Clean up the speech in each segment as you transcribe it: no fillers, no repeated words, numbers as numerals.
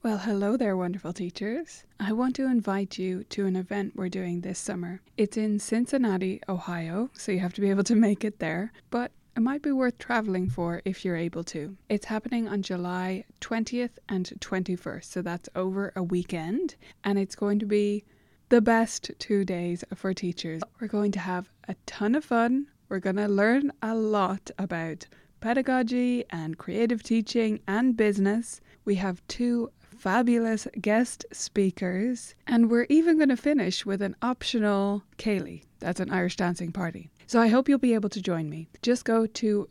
Well, hello there, wonderful teachers. I want to invite you to an event we're doing this summer. It's in Cincinnati, Ohio, so you have to be able to make it there, but it might be worth traveling for if you're able to. It's happening on July 20th and 21st, so that's over a weekend, and it's going to be the best 2 days for teachers. We're going to have a ton of fun. We're going to learn a lot about pedagogy and creative teaching and business. We have 2 fabulous guest speakers, and we're even going to finish with an optional Ceilidh. That's an Irish dancing party. So I hope you'll be able to join me. Just go to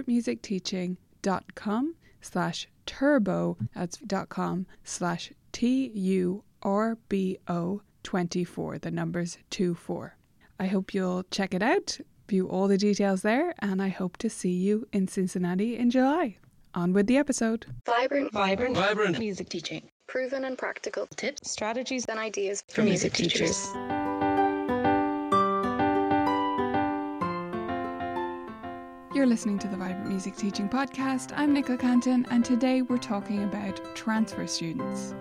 vibrantmusicteaching.com/turbo. That's .com/TURBO24. The number's 24. I hope you'll check it out, view all the details there, and I hope to see you in Cincinnati in July. On with the episode. Vibrant music teaching. Proven and practical Tips, strategies, and ideas for music teachers. You're listening to the Vibrant Music Teaching Podcast. I'm Nicola Canton, and today we're talking about transfer students.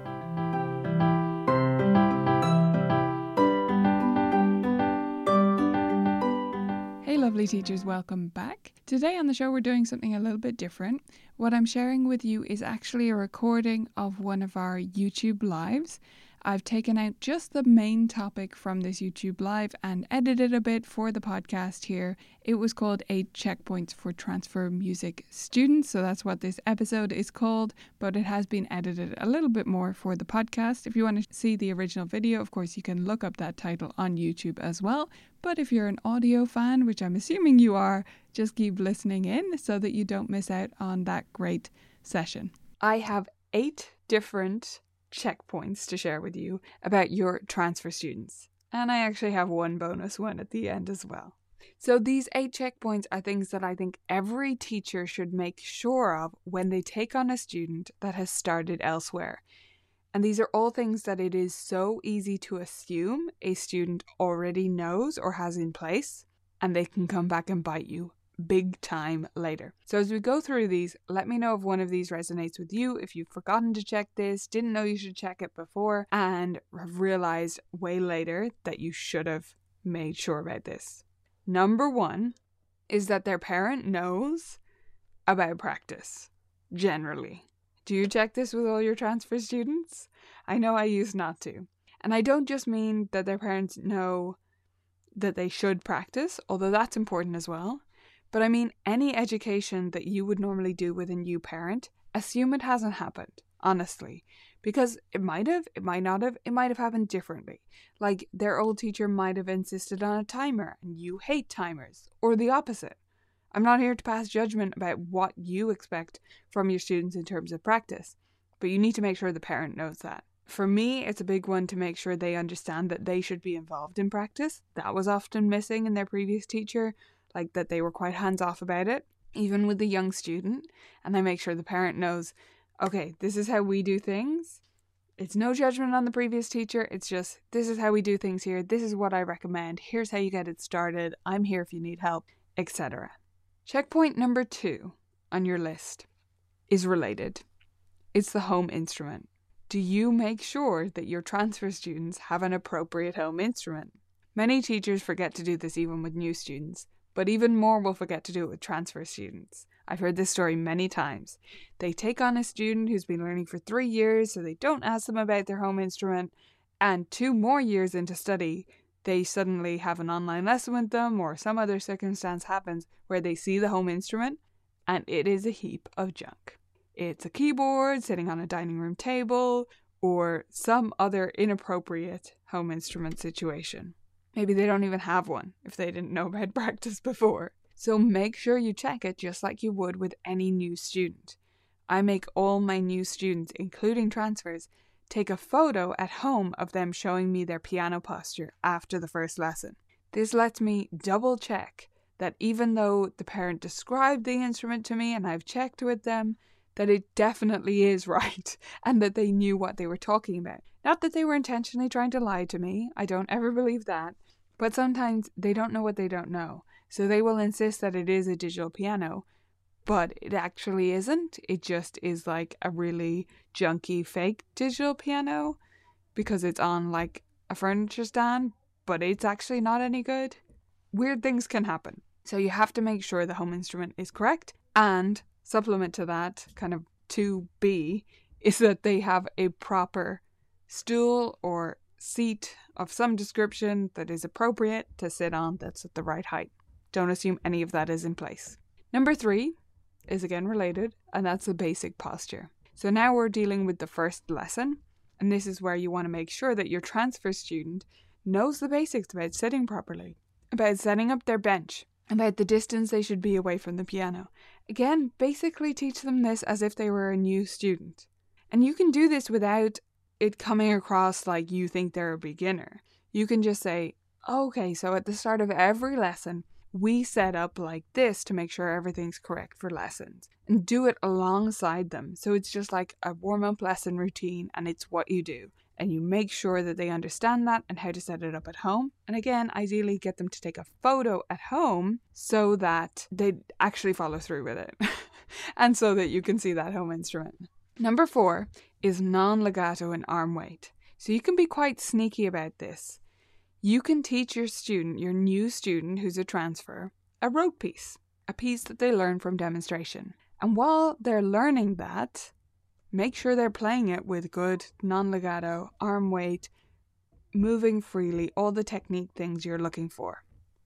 Hey lovely teachers, welcome back. Today on the show we're doing something a little bit different. What I'm sharing with you is actually a recording of one of our YouTube lives. I've taken out just the main topic from this YouTube live and edited a bit for the podcast here. It was called 8 Checkpoints for Transfer Music Students, so that's what this episode is called, but it has been edited a little bit more for the podcast. If you want to see the original video, of course, you can look up that title on YouTube as well. But if you're an audio fan, which I'm assuming you are, just keep listening in so that you don't miss out on that great session. I have 8 different checkpoints to share with you about your transfer students. And I actually have one bonus one at the end as well. So these 8 checkpoints are things that I think every teacher should make sure of when they take on a student that has started elsewhere. And these are all things that it is so easy to assume a student already knows or has in place, and they can come back and bite you big time later. So as we go through these, let me know if one of these resonates with you, if you've forgotten to check this, didn't know you should check it before, and have realized way later that you should have made sure about this. Number 1 is that their parent knows about practice, generally. Do you check this with all your transfer students? I know I used not to. And I don't just mean that their parents know that they should practice, although that's important as well. But I mean any education that you would normally do with a new parent, assume it hasn't happened, honestly. Because it might have, it might not have, it might have happened differently. Like their old teacher might have insisted on a timer and you hate timers, or the opposite. I'm not here to pass judgment about what you expect from your students in terms of practice, but you need to make sure the parent knows that. For me, it's a big one to make sure they understand that they should be involved in practice. That was often missing in their previous teacher, like that they were quite hands-off about it, even with the young student. And I make sure the parent knows, okay, this is how we do things. It's no judgment on the previous teacher. It's just, this is how we do things here. This is what I recommend. Here's how you get it started. I'm here if you need help, etc. Checkpoint number 2 on your list is related. It's the home instrument. Do you make sure that your transfer students have an appropriate home instrument? Many teachers forget to do this even with new students, but even more will forget to do it with transfer students. I've heard this story many times. They take on a student who's been learning for 3 years, so they don't ask them about their home instrument, and 2 more years into study, they suddenly have an online lesson with them, or some other circumstance happens where they see the home instrument, and it is a heap of junk. It's a keyboard sitting on a dining room table, or some other inappropriate home instrument situation. Maybe they don't even have one if they didn't know about practice before. So make sure you check it just like you would with any new student. I make all my new students, including transfers, take a photo at home of them showing me their piano posture after the first lesson. This lets me double check that even though the parent described the instrument to me and I've checked with them, that it definitely is right and that they knew what they were talking about. Not that they were intentionally trying to lie to me, I don't ever believe that, but sometimes they don't know what they don't know, so they will insist that it is a digital piano but it actually isn't. It just is like a really junky fake digital piano because it's on like a furniture stand, but it's actually not any good. Weird things can happen. So you have to make sure the home instrument is correct, and supplement to that, kind of 2B, is that they have a proper stool or seat of some description that is appropriate to sit on, that's at the right height. Don't assume any of that is in place. Number 3 is again related, and that's the basic posture. So now we're dealing with the first lesson, and this is where you want to make sure that your transfer student knows the basics about sitting properly, about setting up their bench, about the distance they should be away from the piano. Again, basically teach them this as if they were a new student. And you can do this without it coming across like you think they're a beginner. You can just say, okay, so at the start of every lesson, we set up like this to make sure everything's correct for lessons. And do it alongside them. So it's just like a warm-up lesson routine, and it's what you do. And you make sure that they understand that and how to set it up at home. And again, ideally get them to take a photo at home so that they actually follow through with it. And so that you can see that home instrument. Number 4 is non-legato and arm weight. So you can be quite sneaky about this. You can teach your student, your new student who's a transfer, a rote piece, a piece that they learn from demonstration. And while they're learning that, make sure they're playing it with good non-legato, arm weight, moving freely, all the technique things you're looking for.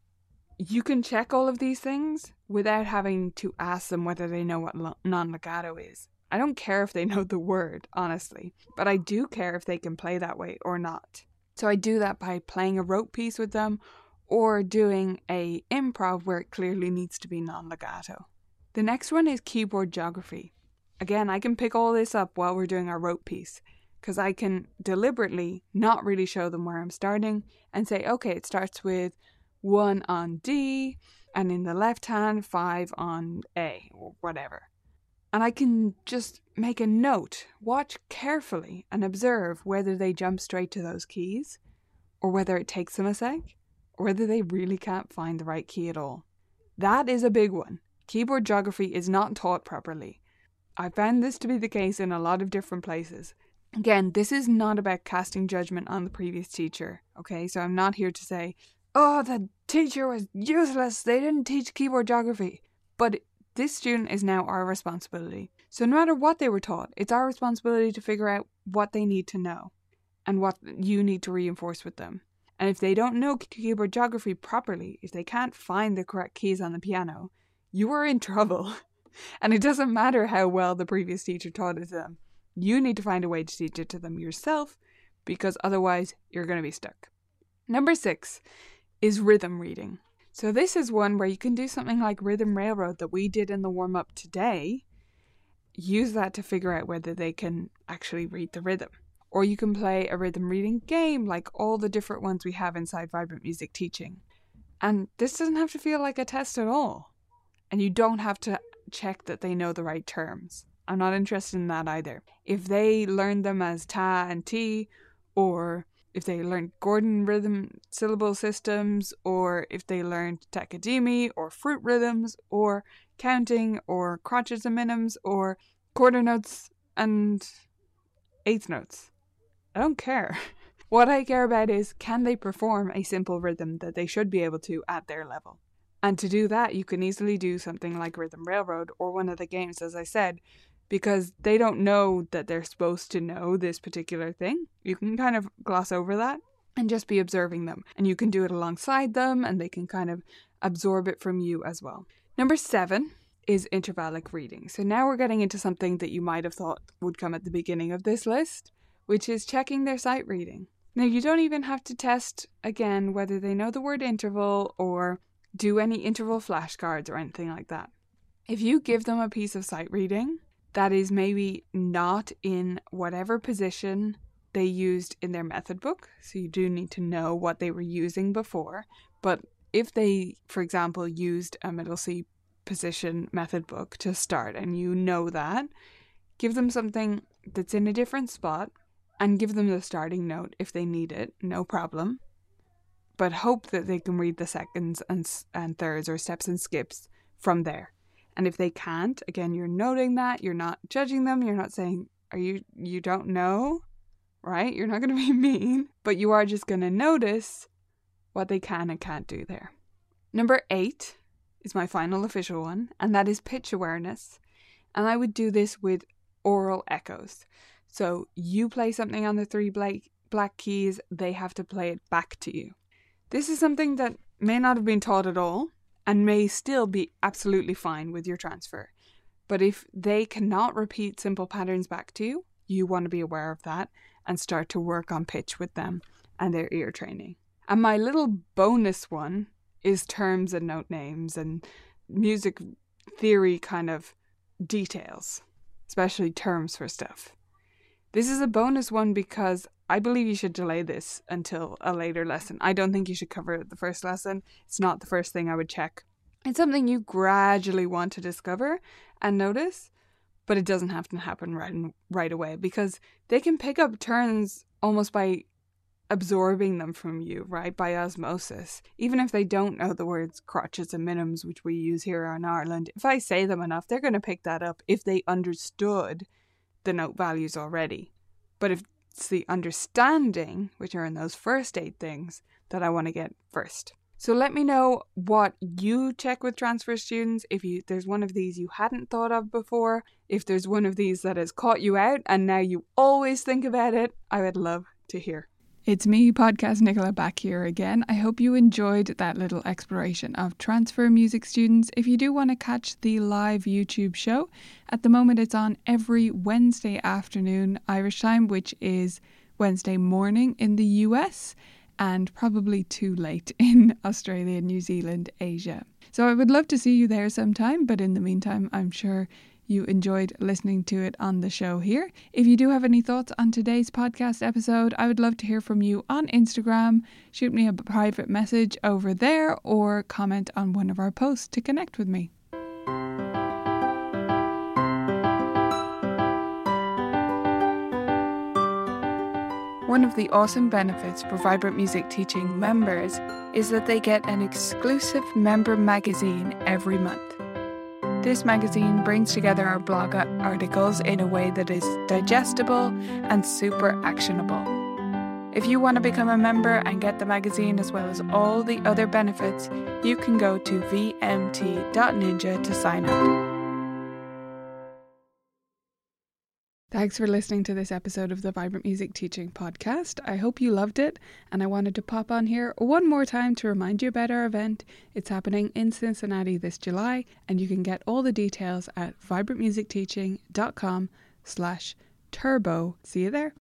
You can check all of these things without having to ask them whether they know what non-legato is. I don't care if they know the word, honestly, but I do care if they can play that way or not. So I do that by playing a rote piece with them or doing a improv where it clearly needs to be non-legato. The next one is keyboard geography. Again, I can pick all this up while we're doing our rote piece because I can deliberately not really show them where I'm starting and say, okay, it starts with 1 on D and in the left hand 5 on A or whatever. And I can just make a note, watch carefully and observe whether they jump straight to those keys or whether it takes them a sec or whether they really can't find the right key at all. That is a big one. Keyboard geography is not taught properly. I found this to be the case in a lot of different places. Again, this is not about casting judgment on the previous teacher, okay? So I'm not here to say, oh, the teacher was useless, they didn't teach keyboard geography. But this student is now our responsibility. So no matter what they were taught, it's our responsibility to figure out what they need to know and what you need to reinforce with them. And if they don't know keyboard geography properly, if they can't find the correct keys on the piano, you are in trouble. And it doesn't matter how well the previous teacher taught it to them. You need to find a way to teach it to them yourself because otherwise you're going to be stuck. Number 6 is rhythm reading. So this is one where you can do something like Rhythm Railroad that we did in the warm-up today. Use that to figure out whether they can actually read the rhythm. Or you can play a rhythm reading game like all the different ones we have inside Vibrant Music Teaching. And this doesn't have to feel like a test at all. And you don't have to check that they know the right terms. I'm not interested in that either. If they learn them as ta and ti, or if they learned Gordon rhythm syllable systems, or if they learned Takadimi, or fruit rhythms, or counting, or crotchets and minims, or quarter notes and eighth notes. I don't care. What I care about is, can they perform a simple rhythm that they should be able to at their level? And to do that, you can easily do something like Rhythm Railroad or one of the games, as I said, because they don't know that they're supposed to know this particular thing. You can kind of gloss over that and just be observing them. And you can do it alongside them and they can kind of absorb it from you as well. Number 7 is intervallic reading. So now we're getting into something that you might have thought would come at the beginning of this list, which is checking their sight reading. Now you don't even have to test, again, whether they know the word interval or do any interval flashcards or anything like that. If you give them a piece of sight reading that is maybe not in whatever position they used in their method book, so you do need to know what they were using before, but if they, for example, used a middle C position method book to start and you know that, give them something that's in a different spot and give them the starting note if they need it, no problem. But hope that they can read the seconds and thirds or steps and skips from there. And if they can't, again, you're noting that, you're not judging them, you're not saying, you don't know, right? You're not going to be mean, but you are just going to notice what they can and can't do there. Number 8 is my final official one, and that is pitch awareness. And I would do this with oral echoes. So you play something on the 3 black keys, they have to play it back to you. This is something that may not have been taught at all and may still be absolutely fine with your transfer. But if they cannot repeat simple patterns back to you, you want to be aware of that and start to work on pitch with them and their ear training. And my little bonus one is terms and note names and music theory kind of details, especially terms for stuff. This is a bonus one because I believe you should delay this until a later lesson. I don't think you should cover it at the first lesson. It's not the first thing I would check. It's something you gradually want to discover and notice, but it doesn't have to happen right away because they can pick up turns almost by absorbing them from you, right? By osmosis. Even if they don't know the words crotchets and minims, which we use here in Ireland, if I say them enough, they're going to pick that up if they understood the note values already. But if it's the understanding, which are in those first 8 things, that I want to get first. So let me know what you check with transfer students. If there's one of these you hadn't thought of before, if there's one of these that has caught you out and now you always think about it, I would love to hear. It's me, Podcast Nicola, back here again. I hope you enjoyed that little exploration of transfer music students. If you do want to catch the live YouTube show, at the moment it's on every Wednesday afternoon Irish time, which is Wednesday morning in the US and probably too late in Australia, New Zealand, Asia. So I would love to see you there sometime, but in the meantime, I'm sure you enjoyed listening to it on the show here. If you do have any thoughts on today's podcast episode, I would love to hear from you on Instagram. Shoot me a private message over there or comment on one of our posts to connect with me. One of the awesome benefits for Vibrant Music Teaching members is that they get an exclusive member magazine every month. This magazine brings together our blog articles in a way that is digestible and super actionable. If you want to become a member and get the magazine as well as all the other benefits, you can go to vmt.ninja to sign up. Thanks for listening to this episode of the Vibrant Music Teaching Podcast. I hope you loved it, and I wanted to pop on here one more time to remind you about our event. It's happening in Cincinnati this July, and you can get all the details at vibrantmusicteaching.com/turbo. See you there.